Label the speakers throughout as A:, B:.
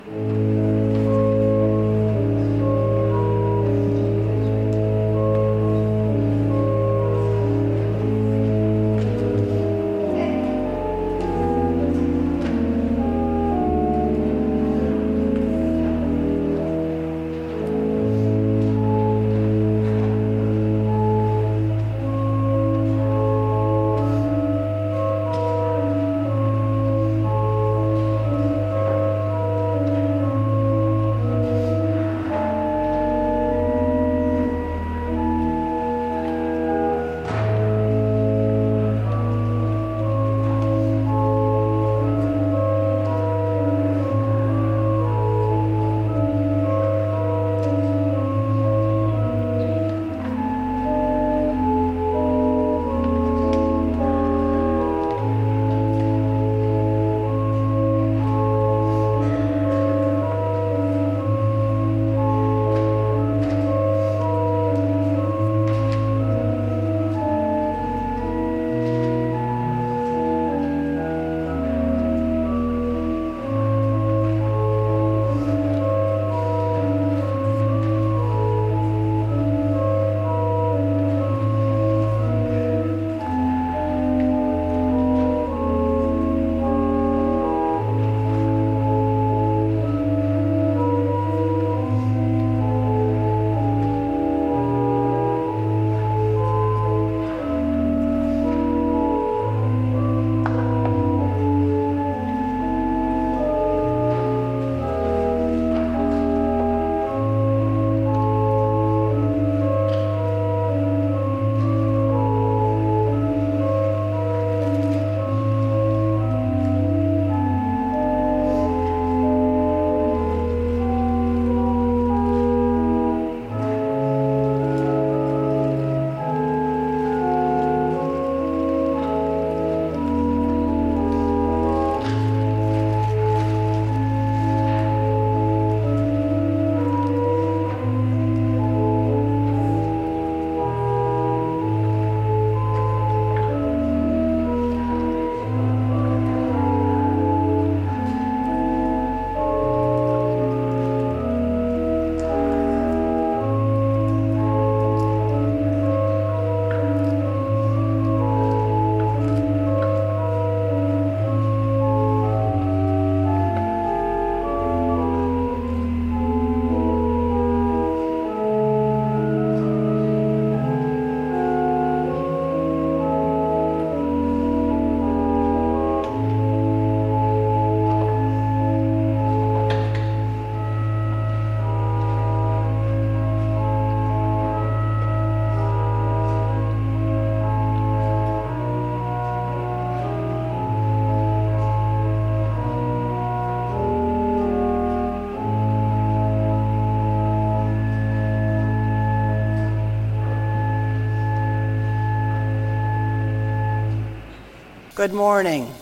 A: Good morning.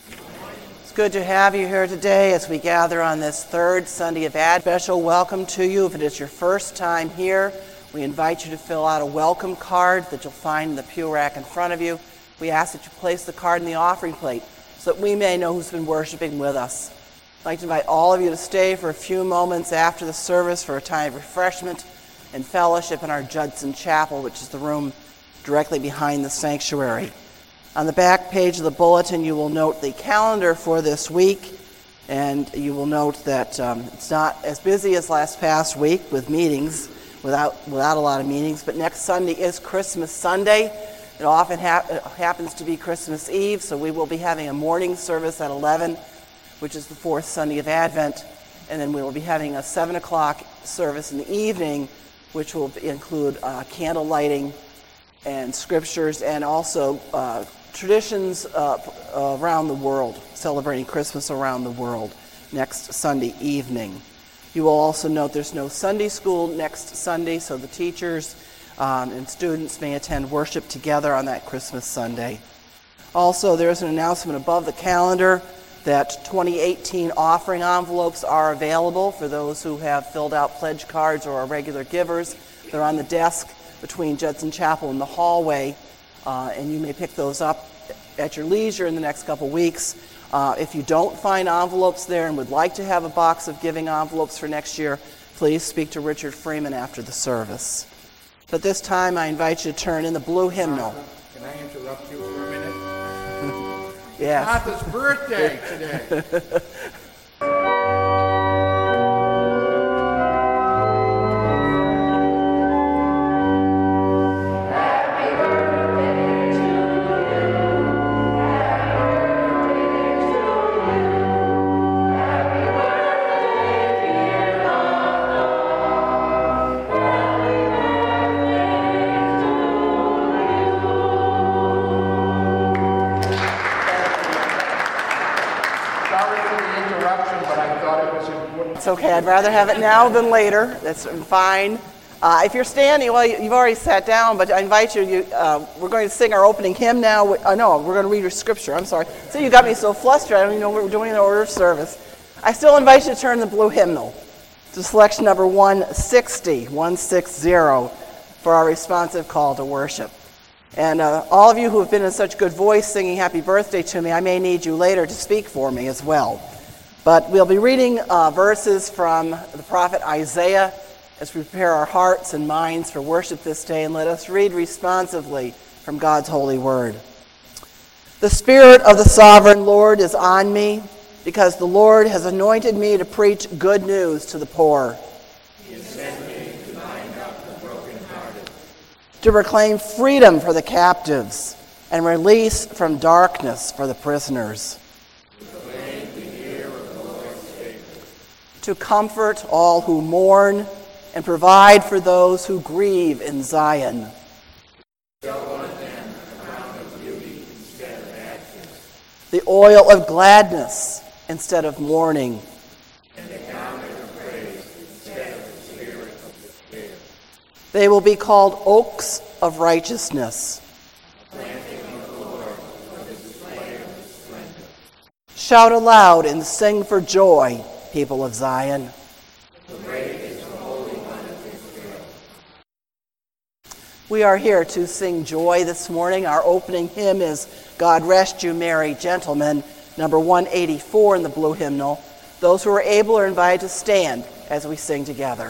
A: It's good to have you here today as we gather on this third Sunday of Advent. Special welcome to you. If it is your first time here, we invite you to fill out a welcome card that you'll find in the pew rack in front of you. We ask that you place the card in the offering plate so that we may know who's been worshiping with us. I'd like to invite all of you to stay for a few moments after the service for a time of refreshment and fellowship in our Judson Chapel, which is the room directly behind the sanctuary. On the back page of the bulletin, you will note the calendar for this week, and you will note that it's not as busy as last past week with meetings, without a lot of meetings, but next Sunday is Christmas Sunday. It often happens to be Christmas Eve, so we will be having a morning service at 11, which is the fourth Sunday of Advent, and then we will be having a 7 o'clock service in the evening, which will include candle lighting and scriptures, and also traditions around the world, celebrating Christmas around the world next Sunday evening. You will also note there's no Sunday school next Sunday, so the teachers and students may attend worship together on that Christmas Sunday. Also, there's an announcement above the calendar that 2018 offering envelopes are available for those who have filled out pledge cards or are regular givers. They're on the desk between Judson Chapel and the hallway, and you may pick those up at your leisure in the next couple weeks. If you don't find envelopes there and would like to have a box of giving envelopes for next year, please speak to Richard Freeman after the service. But this time I invite you to turn in the blue hymnal.
B: Can I interrupt you for a minute?
A: Yes.
B: Martha's birthday today.
A: It's okay. I'd rather have it now than later. That's fine. If you're standing, well, you've already sat down, but I invite you, we're going to sing our opening hymn now. No, we're going to read your scripture. I'm sorry. So you got me so flustered, I don't even know what we're doing in the order of service. I still invite you to turn the blue hymnal to selection number 160 for our responsive call to worship. And all of you who have been in such good voice singing happy birthday to me, I may need you later to speak for me as well. But we'll be reading verses from the prophet Isaiah as we prepare our hearts and minds for worship this day, and let us read responsively from God's holy word. The Spirit of the sovereign Lord is on me, because the Lord has anointed me to preach good news to the poor.
B: He has sent me to bind up the brokenhearted,
A: to proclaim freedom for the captives and release from darkness for the prisoners, to comfort all who mourn and provide for those who grieve in Zion. The oil of gladness instead of mourning. And the garment of praise instead of the spirit of despair. They will be called oaks of righteousness. Planting of the Lord for the display of his splendor. Shout aloud and sing for joy, people of Zion. The great is the Holy One of Israel. We are here to sing joy this morning. Our opening hymn is God Rest You Merry Gentlemen, number 184 in the blue hymnal. Those who are able are invited to stand as we sing together.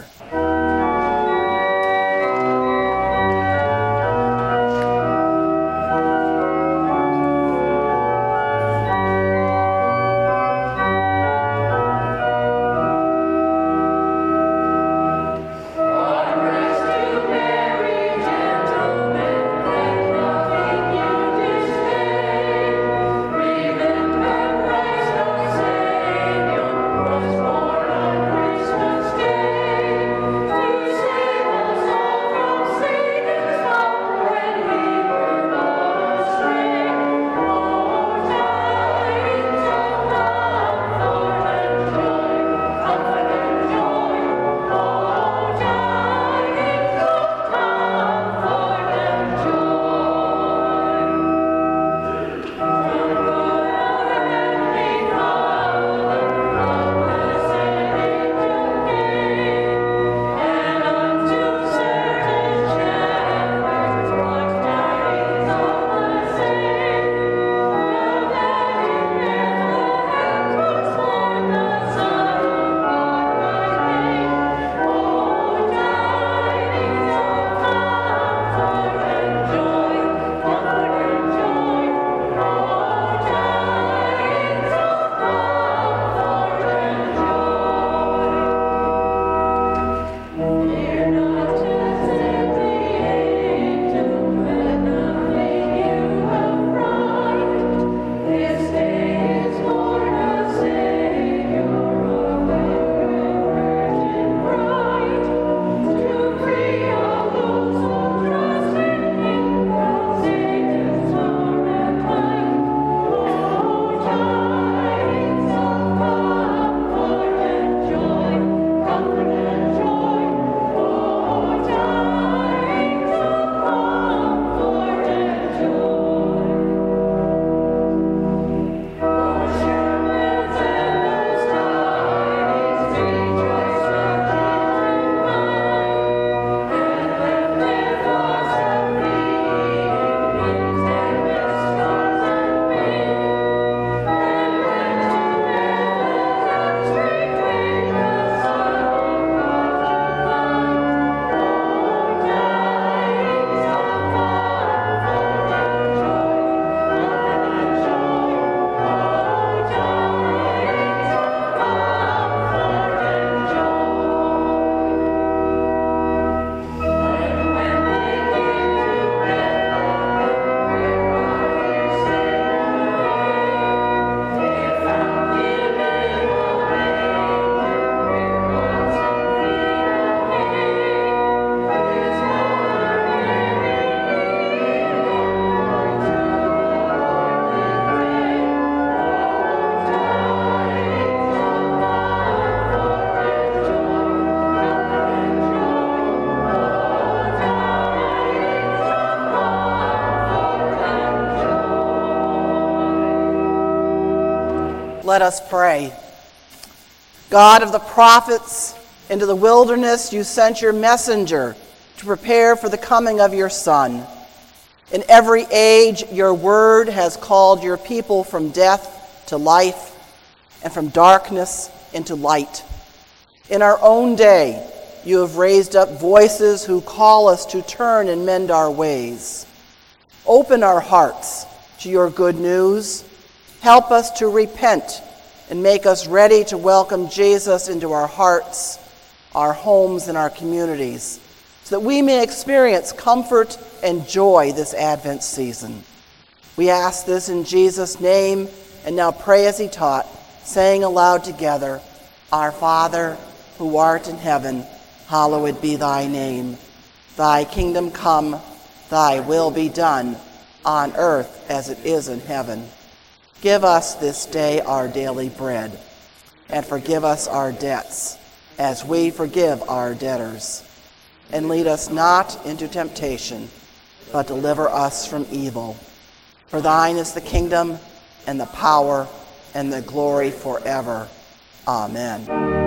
A: Let us pray. God of the prophets, into the wilderness you sent your messenger to prepare for the coming of your Son. In every age, your word has called your people from death to life and from darkness into light. In our own day, you have raised up voices who call us to turn and mend our ways. Open our hearts to your good news. Help us to repent and make us ready to welcome Jesus into our hearts, our homes, and our communities, so that we may experience comfort and joy this Advent season. We ask this in Jesus' name, and now pray as he taught, saying aloud together, Our Father, who art in heaven, hallowed be thy name. Thy kingdom come, thy will be done, on earth as it is in heaven. Give us this day our daily bread, and forgive us our debts, as we forgive our debtors. And lead us not into temptation, but deliver us from evil. For thine is the kingdom, and the power, and the glory forever. Amen.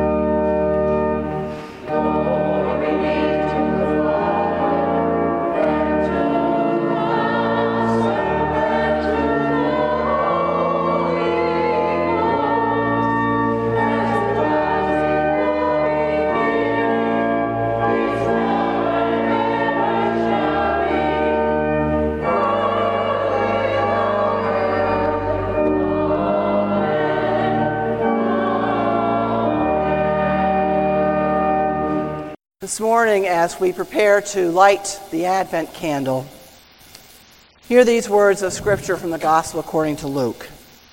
A: This morning, as we prepare to light the Advent candle, hear these words of Scripture from the Gospel according to Luke.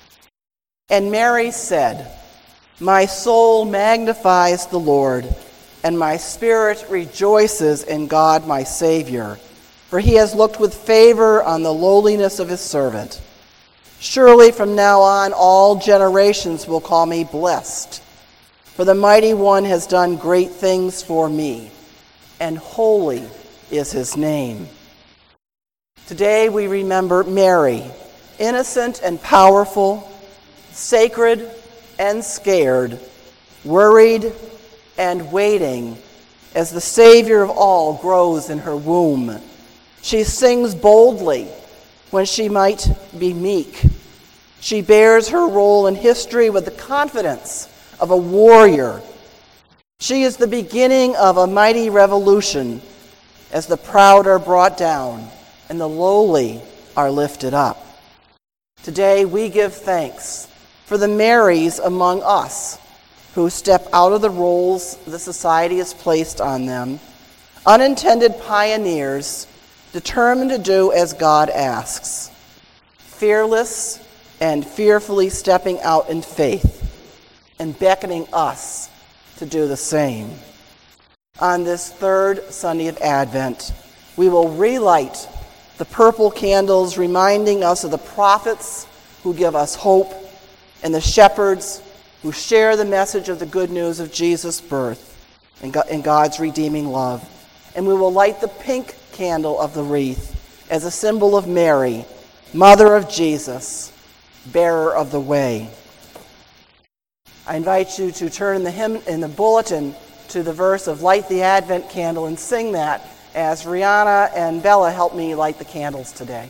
A: And Mary said, My soul magnifies the Lord, and my spirit rejoices in God my Savior, for he has looked with favor on the lowliness of his servant. Surely from now on all generations will call me blessed. For the Mighty One has done great things for me, and holy is his name. Today we remember Mary, innocent and powerful, sacred and scared, worried and waiting, as the Savior of all grows in her womb. She sings boldly when she might be meek. She bears her role in history with the confidence of a warrior. She is the beginning of a mighty revolution as the proud are brought down and the lowly are lifted up. Today we give thanks for the Marys among us who step out of the roles the society has placed on them, unintended pioneers determined to do as God asks, fearless and fearfully stepping out in faith, and beckoning us to do the same. On this third Sunday of Advent, we will relight the purple candles, reminding us of the prophets who give us hope and the shepherds who share the message of the good news of Jesus' birth and God's redeeming love. And we will light the pink candle of the wreath as a symbol of Mary, Mother of Jesus, bearer of the way. I invite you to turn in the hymn in the bulletin to the verse of Light the Advent Candle and sing that as Rihanna and Bella help me light the candles today.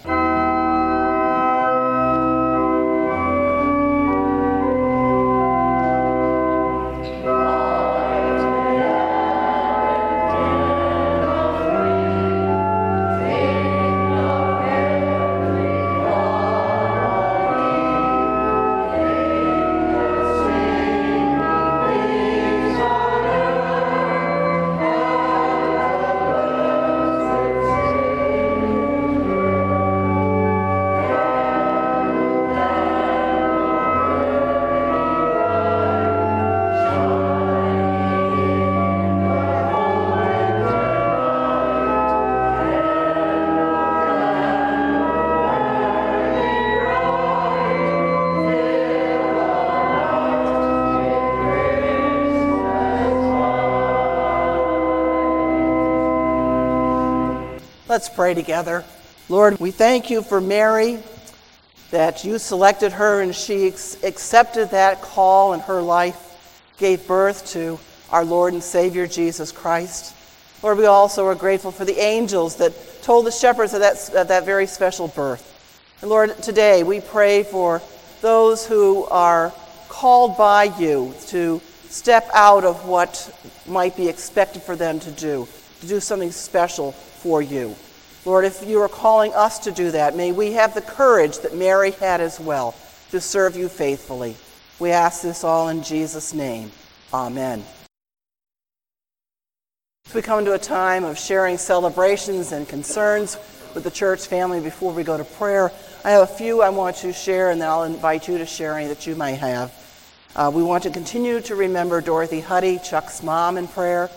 A: Let's pray together. Lord, we thank you for Mary, that you selected her and she accepted that call in her life, gave birth to our Lord and Savior Jesus Christ. Lord, we also are grateful for the angels that told the shepherds of that very special birth. And Lord, today we pray for those who are called by you to step out of what might be expected for them to do something special for you. Lord, if you are calling us to do that, may we have the courage that Mary had as well to serve you faithfully. We ask this all in Jesus' name. Amen. As we come to a time of sharing celebrations and concerns with the church family before we go to prayer, I have a few I want to share, and then I'll invite you to share any that you might have. We want to continue to remember Dorothy Huddy, Chuck's mom, in prayer.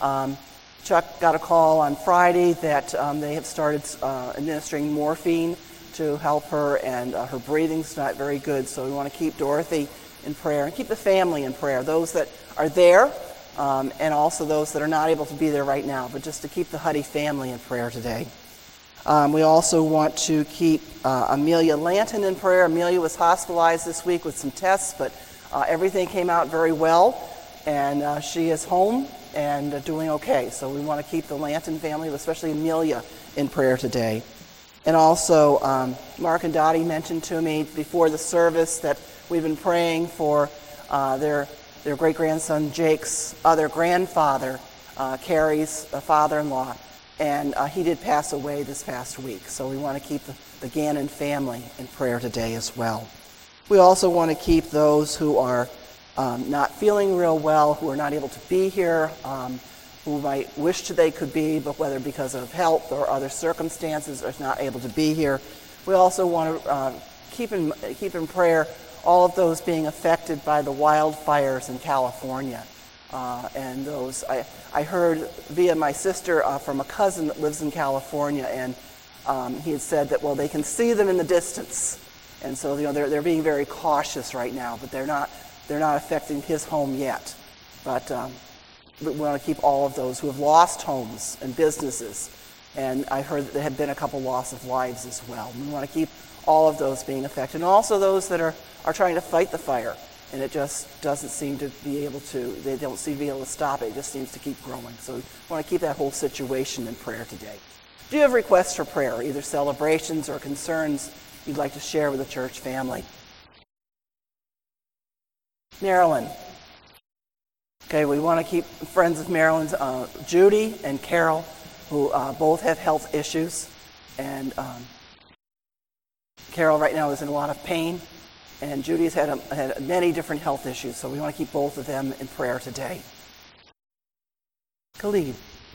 A: Chuck got a call on Friday that they have started administering morphine to help her, and her breathing's not very good, so we want to keep Dorothy in prayer and keep the family in prayer, those that are there and also those that are not able to be there right now, but just to keep the Huddy family in prayer today. We also want to keep Amelia Lanton in prayer. Amelia was hospitalized this week with some tests, but everything came out very well, and she is home and doing okay. So we want to keep the Lanton family, especially Amelia, in prayer today. And also, Mark and Dottie mentioned to me before the service that we've been praying for their great-grandson Jake's other grandfather, Carrie's father-in-law, and he did pass away this past week. So we want to keep the Gannon family in prayer today as well. We also want to keep those who are not feeling real well, who are not able to be here, who might wish they could be, but whether because of health or other circumstances are not able to be here. We also want to keep in prayer all of those being affected by the wildfires in California. And those, I heard via my sister from a cousin that lives in California, and he had said that, well, they can see them in the distance. And so, they're being very cautious right now, but they're not affecting his home yet. But we want to keep all of those who have lost homes and businesses. And I heard that there had been a couple loss of lives as well. We want to keep all of those being affected. And also those that are trying to fight the fire. And it just doesn't seem to be able to, they don't seem to be able to stop it. It just seems to keep growing. So we want to keep that whole situation in prayer today. Do you have requests for prayer, either celebrations or concerns you'd like to share with the church family? Marilyn. Okay, we want to keep friends of Marilyn's, Judy and Carol, who both have health issues. And Carol right now is in a lot of pain. And Judy's had many different health issues, so we want to keep both of them in prayer today. Khalid.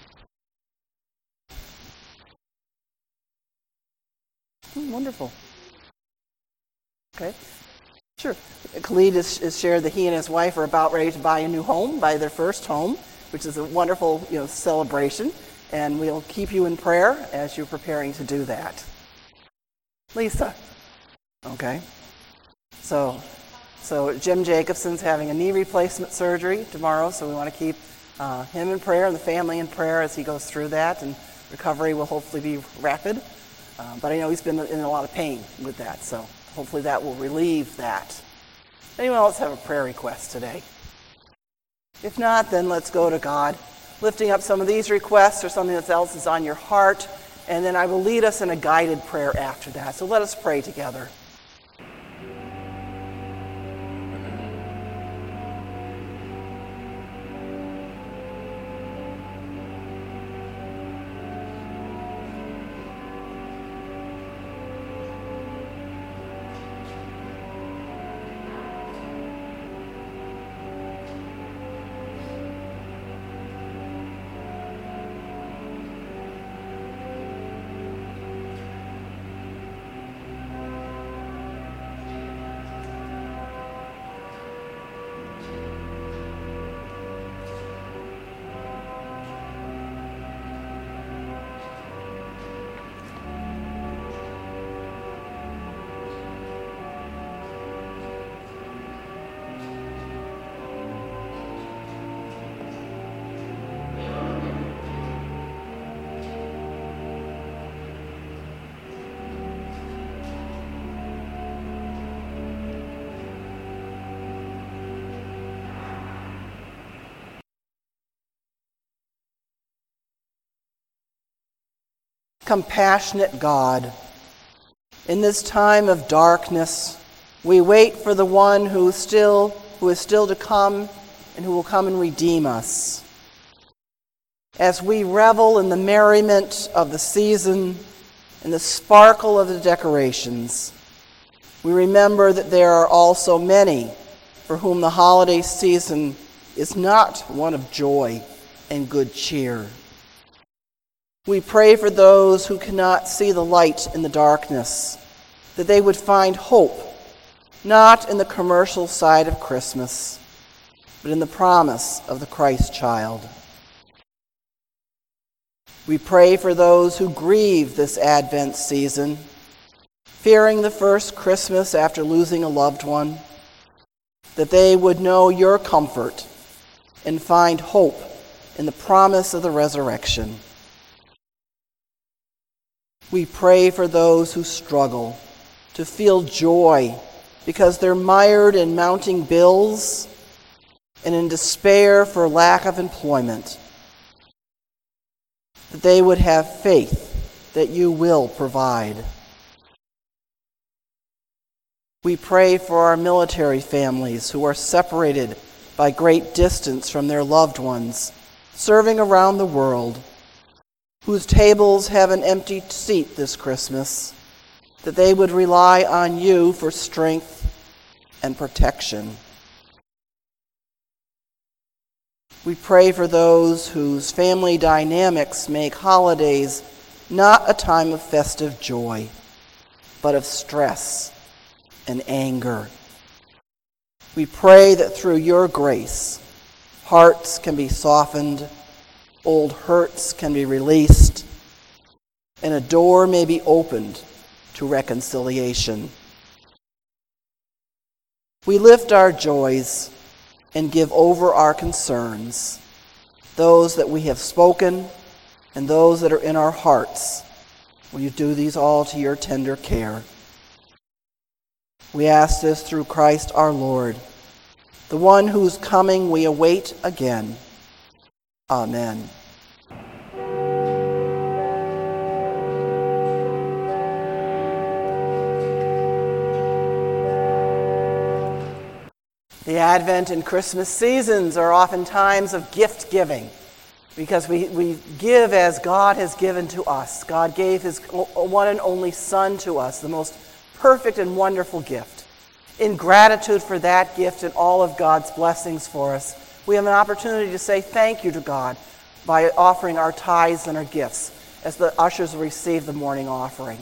A: Wonderful. Okay. Sure. Khalid has shared that he and his wife are about ready to buy a new home, buy their first home, which is a wonderful celebration. And we'll keep you in prayer as you're preparing to do that. Lisa. Okay. So Jim Jacobson's having a knee replacement surgery tomorrow, so we want to keep him in prayer and the family in prayer as he goes through that, and recovery will hopefully be rapid. But I know he's been in a lot of pain with that, so hopefully that will relieve that. Anyone else have a prayer request today? If not, then let's go to God, lifting up some of these requests or something else is on your heart, and then I will lead us in a guided prayer after that. So let us pray together. Compassionate God, in this time of darkness, we wait for the one who is still to come and who will come and redeem us. As we revel in the merriment of the season and the sparkle of the decorations, we remember that there are also many for whom the holiday season is not one of joy and good cheer. We pray for those who cannot see the light in the darkness, that they would find hope, not in the commercial side of Christmas, but in the promise of the Christ child. We pray for those who grieve this Advent season, fearing the first Christmas after losing a loved one, that they would know your comfort and find hope in the promise of the resurrection. We pray for those who struggle to feel joy because they're mired in mounting bills and in despair for lack of employment, that they would have faith that you will provide. We pray for our military families who are separated by great distance from their loved ones, serving around the world, whose tables have an empty seat this Christmas, that they would rely on you for strength and protection. We pray for those whose family dynamics make holidays not a time of festive joy, but of stress and anger. We pray that through your grace, hearts can be softened, old hurts can be released, and a door may be opened to reconciliation. We lift our joys and give over our concerns, those that we have spoken and those that are in our hearts. Will you do these all to your tender care? We ask this through Christ our Lord, the one whose coming we await again. Amen. The Advent and Christmas seasons are often times of gift giving because we give as God has given to us. God gave his one and only Son to us, the most perfect and wonderful gift. In gratitude for that gift and all of God's blessings for us, we have an opportunity to say thank you to God by offering our tithes and our gifts as the ushers receive the morning offering.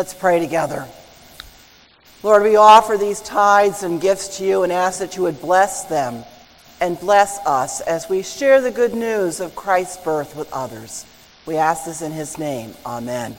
A: Let's pray together. Lord, we offer these tithes and gifts to you and ask that you would bless them and bless us as we share the good news of Christ's birth with others. We ask this in his name. Amen.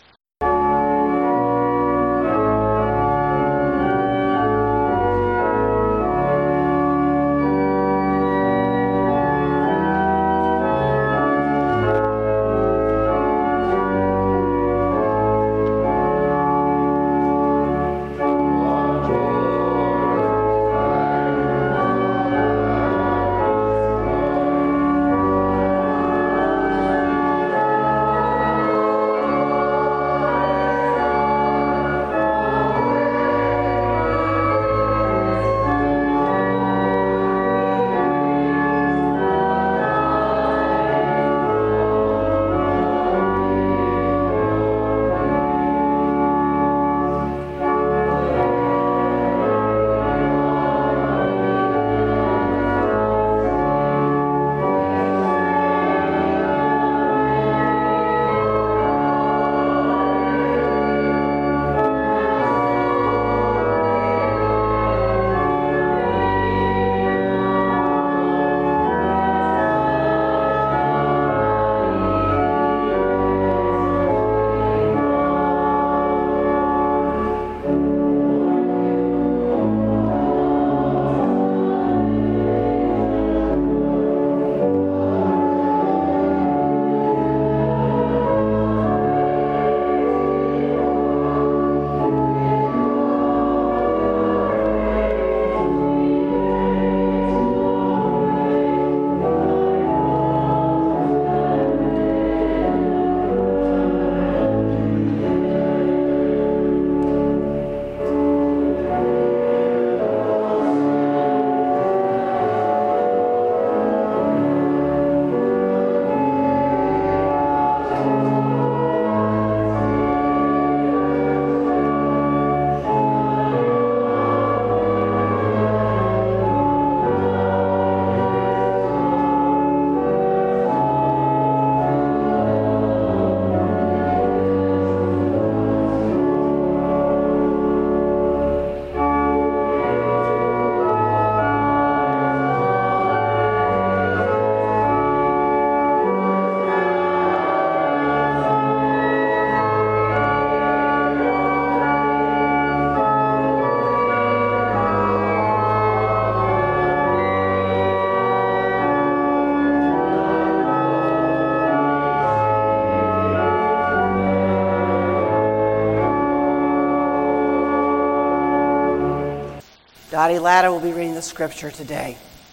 A: Dottie Latta will be reading the scripture today.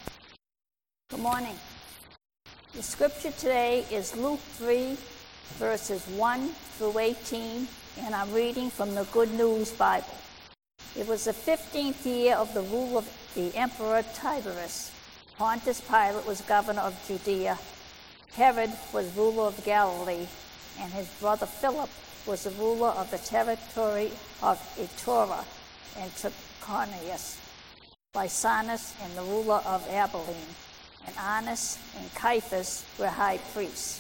C: Good morning. The scripture today is Luke 3, verses 1 through 18, and I'm reading from the Good News Bible. It was the 15th year of the rule of the Emperor Tiberius. Pontius Pilate was governor of Judea. Herod was ruler of Galilee, and his brother Philip was the ruler of the territory of Iturea and Trachonitis. Lysanias and the ruler of Abilene, and Annas and Caiaphas were high priests.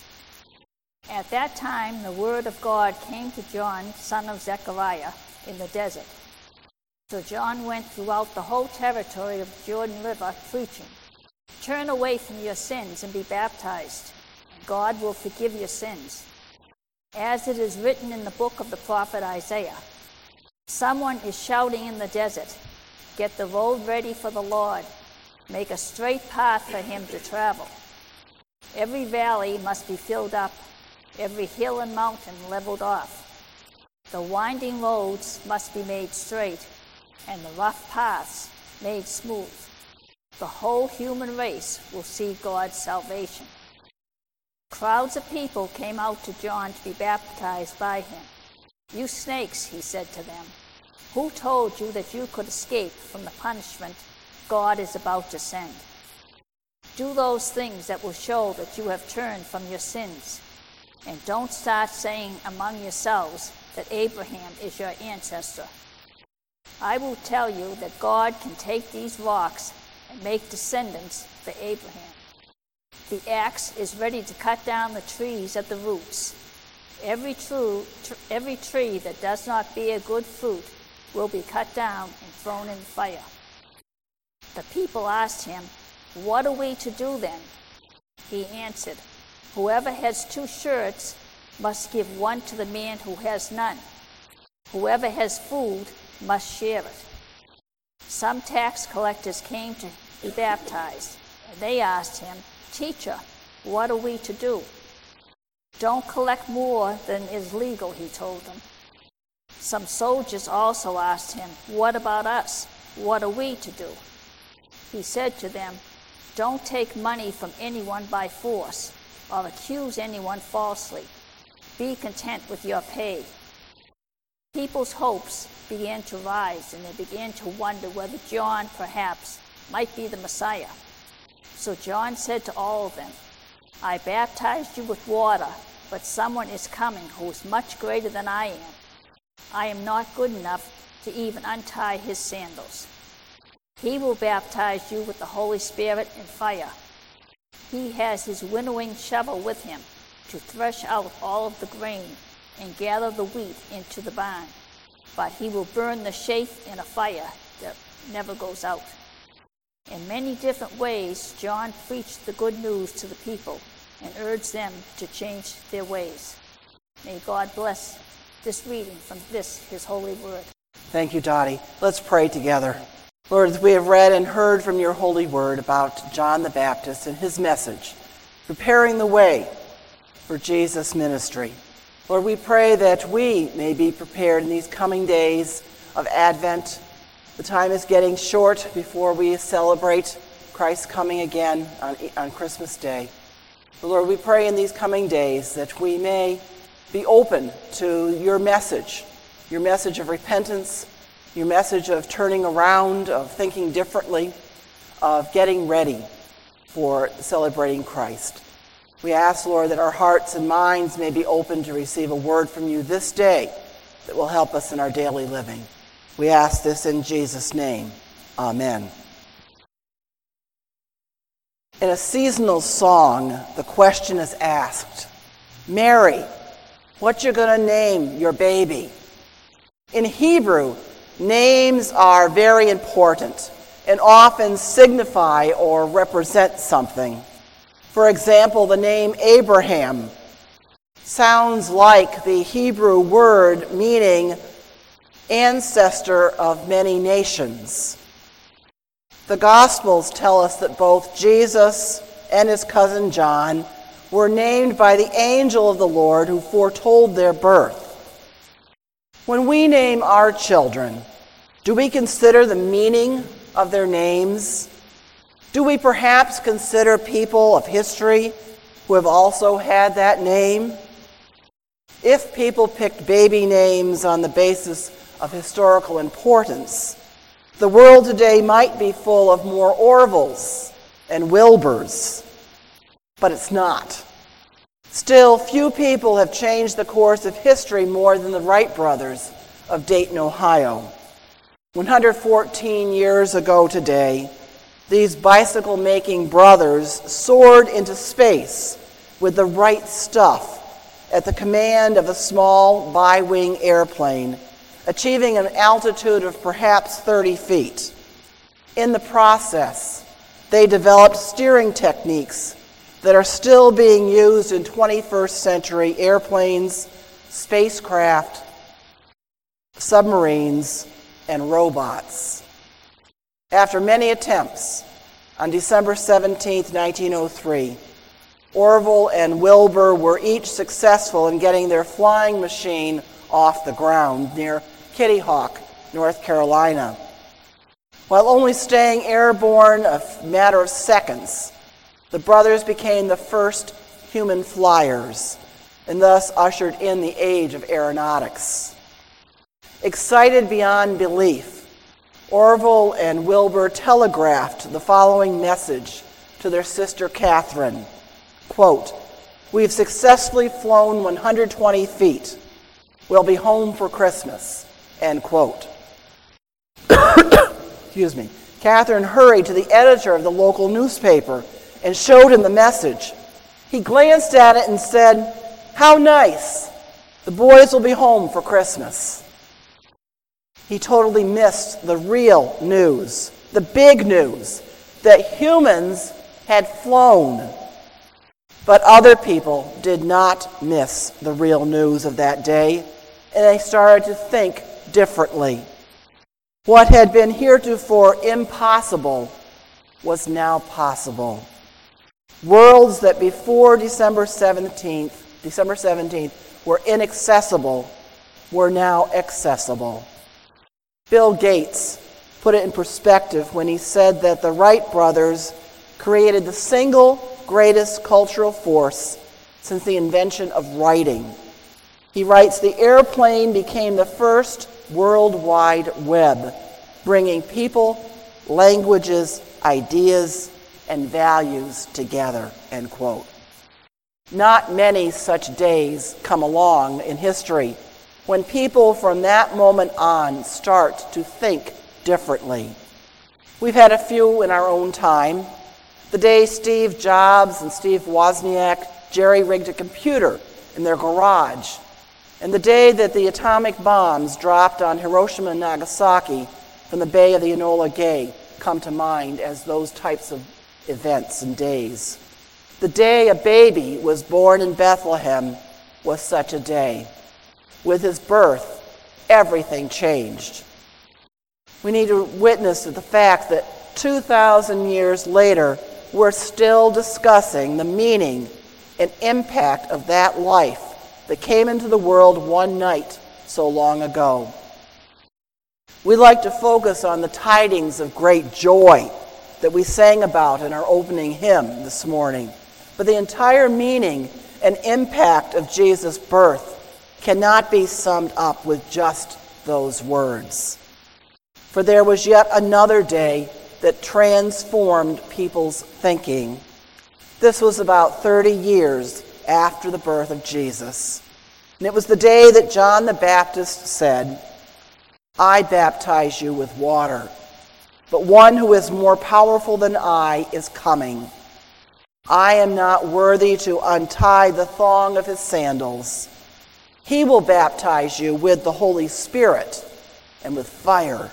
C: At that time, the word of God came to John, son of Zechariah, in the desert. So John went throughout the whole territory of Jordan River, preaching, "Turn away from your sins and be baptized, and God will forgive your sins." As it is written in the book of the prophet Isaiah, "Someone is shouting in the desert, 'Get the road ready for the Lord. Make a straight path for him to travel.' Every valley must be filled up, every hill and mountain leveled off. The winding roads must be made straight, and the rough paths made smooth. The whole human race will see God's salvation." Crowds of people came out to John to be baptized by him. "You snakes," he said to them, "who told you that you could escape from the punishment God is about to send? Do those things that will show that you have turned from your sins, and don't start saying among yourselves that Abraham is your ancestor. I will tell you that God can take these rocks and make descendants for Abraham. The axe is ready to cut down the trees at the roots. Every tree that does not bear good fruit will be cut down and thrown in fire." The people asked him, "What are we to do then?" He answered, "Whoever has 2 shirts must give one to the man who has none. Whoever has food must share it." Some tax collectors came to be baptized, and they asked him, "Teacher, what are we to do?" "Don't collect more than is legal," he told them. Some soldiers also asked him, "What about us? What are we to do?" He said to them, "Don't take money from anyone by force or accuse anyone falsely. Be content with your pay." People's hopes began to rise, and they began to wonder whether John perhaps might be the Messiah. So John said to all of them, "I baptized you with water, but someone is coming who is much greater than I am. I am not good enough to even untie his sandals. He will baptize you with the Holy Spirit and fire. He has his winnowing shovel with him to thresh out all of the grain and gather the wheat into the barn, but he will burn the chaff in a fire that never goes out." In many different ways, John preached the good news to the people and urged them to change their ways. May God bless this reading from his holy word.
A: Thank you, Dottie. Let's pray together. Lord, as we have read and heard from your holy word about John the Baptist and his message, preparing the way for Jesus' ministry, Lord, we pray that we may be prepared in these coming days of Advent. The time is getting short before we celebrate Christ's coming again on Christmas Day. But Lord, we pray in these coming days that we may be open to your message of repentance, your message of turning around, of thinking differently, of getting ready for celebrating Christ. We ask, Lord, that our hearts and minds may be open to receive a word from you this day that will help us in our daily living. We ask this in Jesus' name. Amen. In a seasonal song, the question is asked, "Mary, what you gonna name your baby?" In Hebrew, names are very important and often signify or represent something. For example, the name Abraham sounds like the Hebrew word meaning ancestor of many nations. The Gospels tell us that both Jesus and his cousin John were named by the angel of the Lord who foretold their birth. When we name our children, do we consider the meaning of their names? Do we perhaps consider people of history who have also had that name? If people picked baby names on the basis of historical importance, the world today might be full of more Orvilles and Wilburs, but it's not. Still, few people have changed the course of history more than the Wright brothers of Dayton, Ohio. 114 years ago today, these bicycle-making brothers soared into space with the right stuff at the command of a small bi-wing airplane, achieving an altitude of perhaps 30 feet. In the process, they developed steering techniques that are still being used in 21st century airplanes, spacecraft, submarines, and robots. After many attempts, on December 17, 1903, Orville and Wilbur were each successful in getting their flying machine off the ground near Kitty Hawk, North Carolina. While only staying airborne a matter of seconds, the brothers became the first human flyers and thus ushered in the age of aeronautics. Excited beyond belief, Orville and Wilbur telegraphed the following message to their sister Catherine, quote, "We've successfully flown 120 feet. We'll be home for Christmas," end quote. Excuse me. Catherine hurried to the editor of the local newspaper and showed him the message. He glanced at it and said, "How nice. The boys will be home for Christmas. He totally missed the real news, the big news, that humans had flown. But other people did not miss the real news of that day, and they started to think differently. What had been heretofore impossible was now possible. Worlds that before December 17th were inaccessible were now accessible. Bill Gates put it in perspective when he said that the Wright brothers created the single greatest cultural force since the invention of writing. He writes, "The airplane became the first World Wide Web, bringing people, languages, ideas, and values together," end quote. Not many such days come along in history when people from that moment on start to think differently. We've had a few in our own time. The day Steve Jobs and Steve Wozniak jerry-rigged a computer in their garage, and the day that the atomic bombs dropped on Hiroshima and Nagasaki from the Bay of the Enola Gay come to mind as those types of events and days. The day a baby was born in Bethlehem was such a day. With his birth, everything changed. We need to witness to the fact that 2,000 years later, we're still discussing the meaning and impact of that life that came into the world one night so long ago. We like to focus on the tidings of great joy that we sang about in our opening hymn this morning. But the entire meaning and impact of Jesus' birth cannot be summed up with just those words. For there was yet another day that transformed people's thinking. This was about 30 years after the birth of Jesus. And it was the day that John the Baptist said, "I baptize you with water, but one who is more powerful than I is coming. I am not worthy to untie the thong of his sandals. He will baptize you with the Holy Spirit and with fire."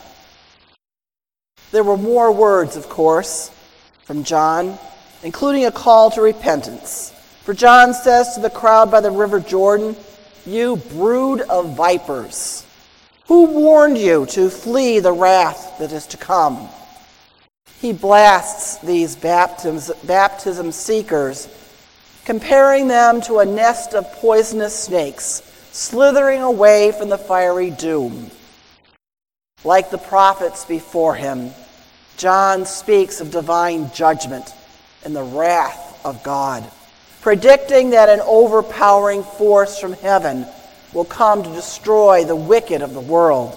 A: There were more words, of course, from John, including a call to repentance. For John says to the crowd by the river Jordan, "You brood of vipers, who warned you to flee the wrath that is to come?" He blasts these baptism seekers, comparing them to a nest of poisonous snakes slithering away from the fiery doom. Like the prophets before him, John speaks of divine judgment and the wrath of God, predicting that an overpowering force from heaven will come to destroy the wicked of the world.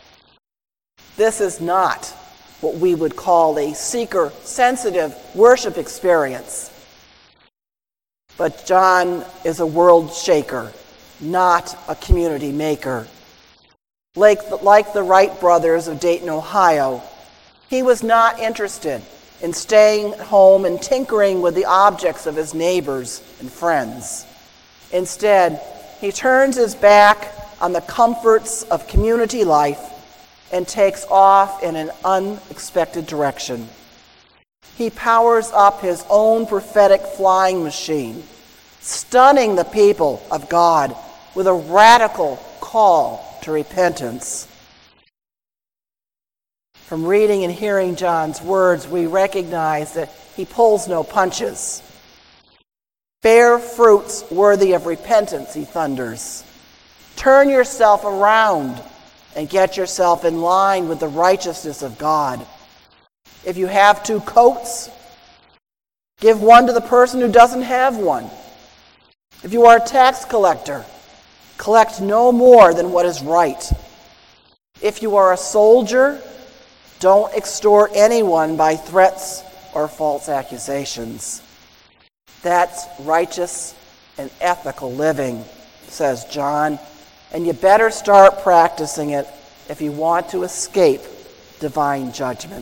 A: This is not what we would call a seeker-sensitive worship experience. But John is a world shaker, not a community maker. Like the Wright brothers of Dayton, Ohio, he was not interested in staying at home and tinkering with the objects of his neighbors and friends. Instead, he turns his back on the comforts of community life and takes off in an unexpected direction. He powers up his own prophetic flying machine, stunning the people of God with a radical call to repentance. From reading and hearing John's words, we recognize that he pulls no punches. "Bear fruits worthy of repentance," he thunders. "Turn yourself around and get yourself in line with the righteousness of God. If you have 2 coats, give one to the person who doesn't have one. If you are a tax collector, collect no more than what is right. If you are a soldier, don't extort anyone by threats or false accusations." That's righteous and ethical living, says John, and you better start practicing it if you want to escape divine judgment.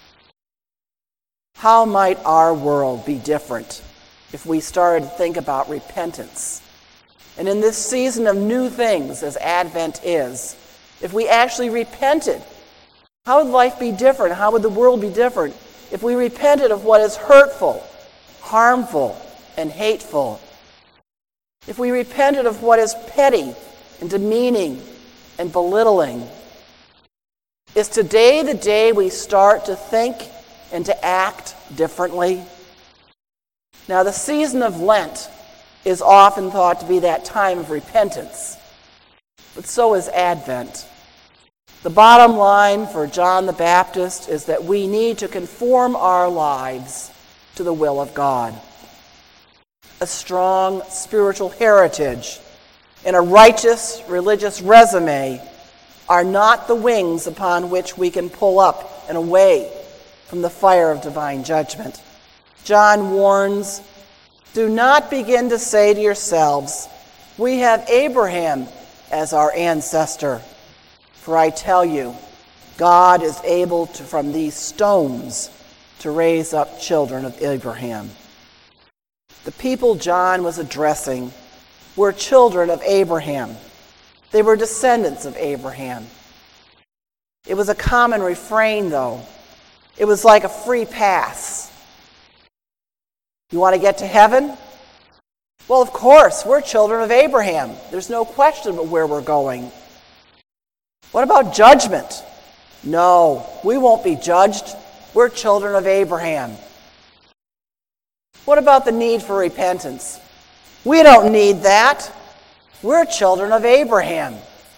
A: How might our world be different if we started to think about repentance And in this season of new things, as Advent is, if we actually repented, how would life be different? How would the world be different if we repented of what is hurtful, harmful, and hateful? If we repented of what is petty and demeaning and belittling? Is today the day we start to think and to act differently? Now, the season of Lent is often thought to be that time of repentance, but so is Advent. The bottom line for John the Baptist is that we need to conform our lives to the will of God. A strong spiritual heritage and a righteous religious resume are not the wings upon which we can pull up and away from the fire of divine judgment. John warns, do not begin to say to yourselves, we have Abraham as our ancestor. For I tell you, God is able to, from these stones, to raise up children of Abraham. The people John was addressing were children of Abraham. They were descendants of Abraham. It was a common refrain, though. It was like a free pass. You want to get to heaven? Well, of course, we're children of Abraham. There's no question about where we're going. What about judgment? No, we won't be judged. We're children of Abraham. What about the need for repentance? We don't need that. We're children of Abraham.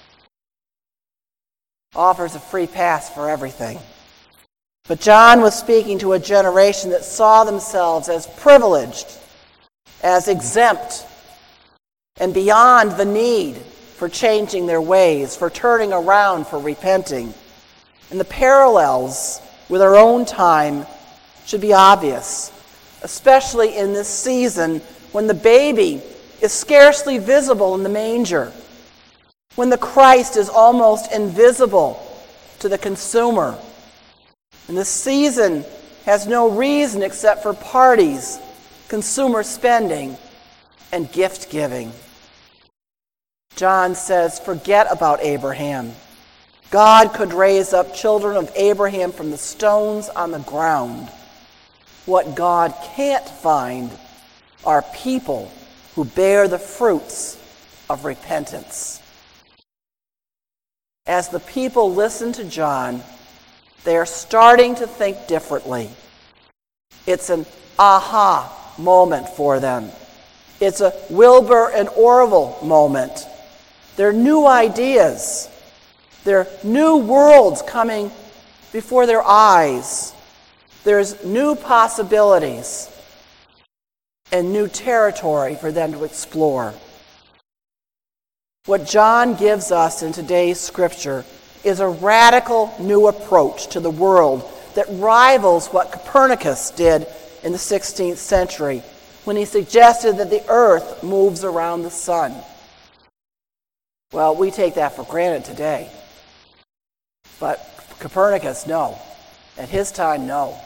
A: Offers a free pass for everything. But John was speaking to a generation that saw themselves as privileged, as exempt, and beyond the need for changing their ways, for turning around, for repenting. And the parallels with our own time should be obvious, especially in this season when the baby is scarcely visible in the manger, when the Christ is almost invisible to the consumer. And this season has no reason except for parties, consumer spending, and gift giving. John says, forget about Abraham. God could raise up children of Abraham from the stones on the ground. What God can't find are people who bear the fruits of repentance. As the people listen to John, they are starting to think differently. It's an aha moment for them. It's a Wilbur and Orville moment. There are new ideas. There are new worlds coming before their eyes. There's new possibilities and new territory for them to explore. What John gives us in today's scripture is a radical new approach to the world that rivals what Copernicus did in the 16th century when he suggested that the earth moves around the sun. Well, we take that for granted today. But Copernicus, no. At his time, no.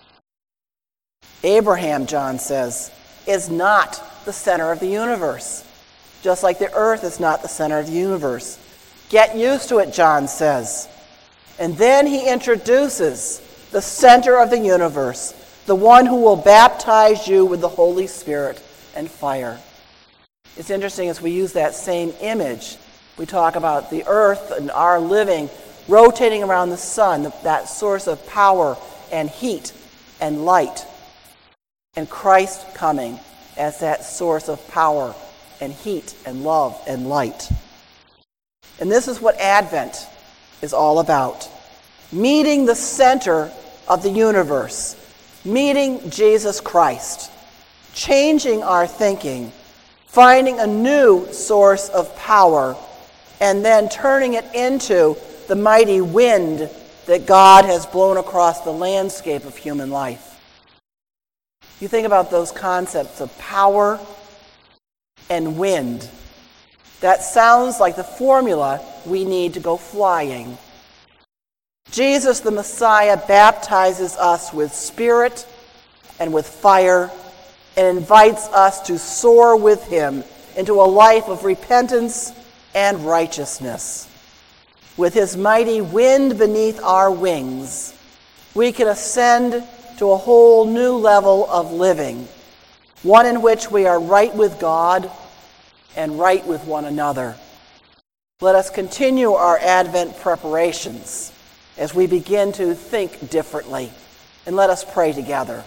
A: Abraham, John says, is not the center of the universe, just like the earth is not the center of the universe. Get used to it, John says. And then he introduces the center of the universe, the one who will baptize you with the Holy Spirit and fire. It's interesting as we use that same image. We talk about the earth and our living rotating around the sun, that source of power and heat and light, and Christ coming as that source of power and heat and love and light. And this is what Advent is all about. Meeting the center of the universe, meeting Jesus Christ, changing our thinking, finding a new source of power, and then turning it into the mighty wind that God has blown across the landscape of human life. You think about those concepts of power and wind. That sounds like the formula we need to go flying. Jesus the Messiah baptizes us with spirit and with fire and invites us to soar with him into a life of repentance and righteousness. With his mighty wind beneath our wings, we can ascend to a whole new level of living, one in which we are right with God and right with one another. Let us continue our Advent preparations as we begin to think differently, and let us pray together.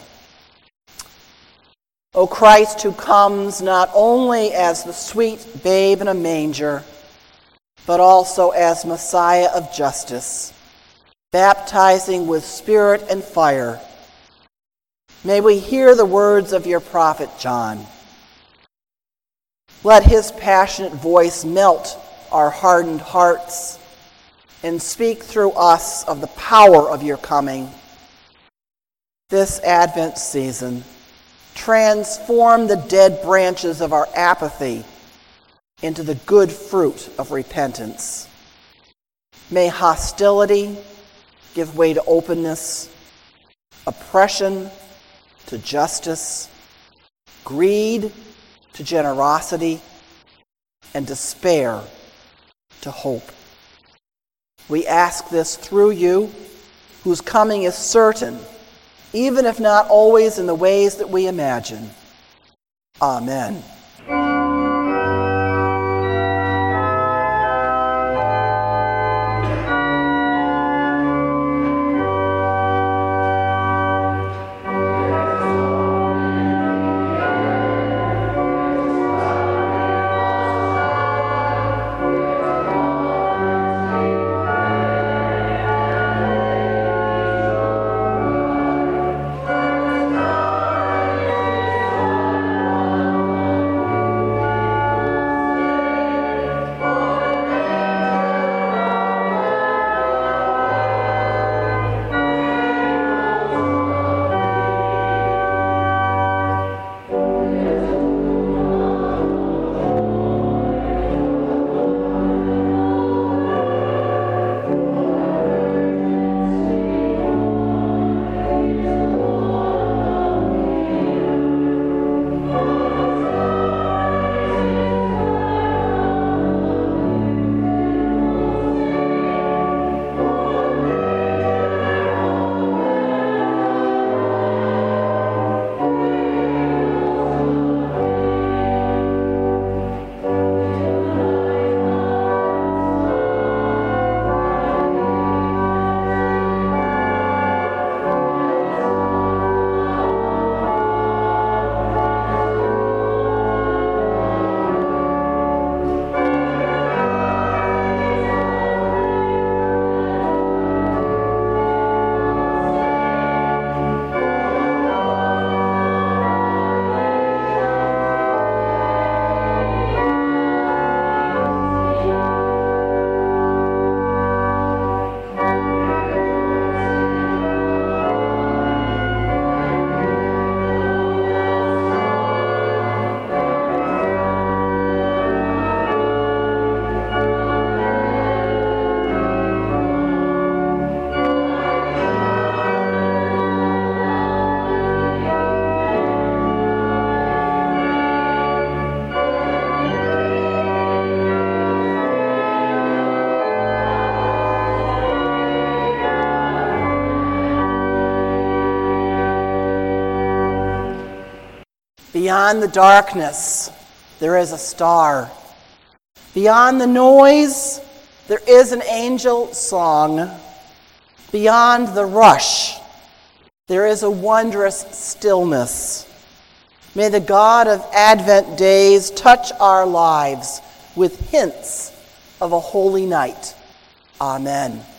A: O Christ, who comes not only as the sweet babe in a manger, but also as Messiah of justice, baptizing with spirit and fire, may we hear the words of your prophet John. Let his passionate voice melt our hardened hearts and speak through us of the power of your coming. This Advent season, transform the dead branches of our apathy into the good fruit of repentance. May hostility give way to openness, oppression to justice, greed to generosity, and despair to hope. We ask this through you, whose coming is certain, even if not always in the ways that we imagine. Amen. Beyond the darkness, there is a star. Beyond the noise, there is an angel song. Beyond the rush, there is a wondrous stillness. May the God of Advent days touch our lives with hints of a holy night. Amen.